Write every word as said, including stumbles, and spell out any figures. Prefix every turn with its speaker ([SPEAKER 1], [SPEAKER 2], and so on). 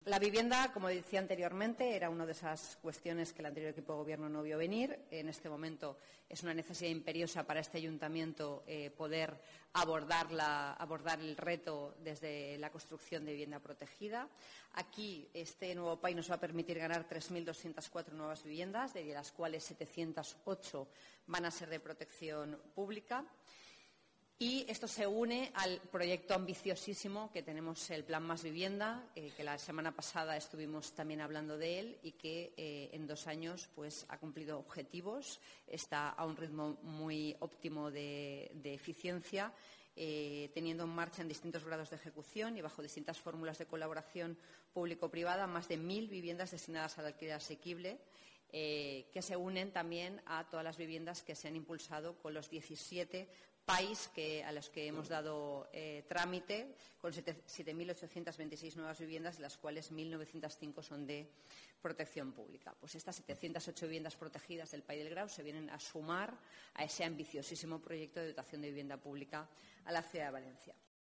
[SPEAKER 1] La vivienda, como decía anteriormente, era una de esas cuestiones que el anterior equipo de Gobierno no vio venir. En este momento es una necesidad imperiosa para este ayuntamiento eh, poder abordar, la, abordar el reto desde la construcción de vivienda protegida. Aquí este nuevo P A I nos va a permitir ganar tres mil doscientas cuatro nuevas viviendas, de las cuales setecientas ocho van a ser de protección pública. Y esto se une al proyecto ambiciosísimo que tenemos, el Plan Más Vivienda, eh, que la semana pasada estuvimos también hablando de él y que eh, en dos años pues, ha cumplido objetivos, está a un ritmo muy óptimo de, de eficiencia, eh, teniendo en marcha en distintos grados de ejecución y bajo distintas fórmulas de colaboración público-privada más de mil viviendas destinadas al alquiler asequible, eh, que se unen también a todas las viviendas que se han impulsado con los diecisiete P A Is que, a los que hemos dado eh, trámite, con siete mil ochocientas veintiséis nuevas viviendas, de las cuales mil novecientas cinco son de protección pública. Pues estas setecientas ocho viviendas protegidas del P A I del Grau se vienen a sumar a ese ambiciosísimo proyecto de dotación de vivienda pública a la ciudad de Valencia.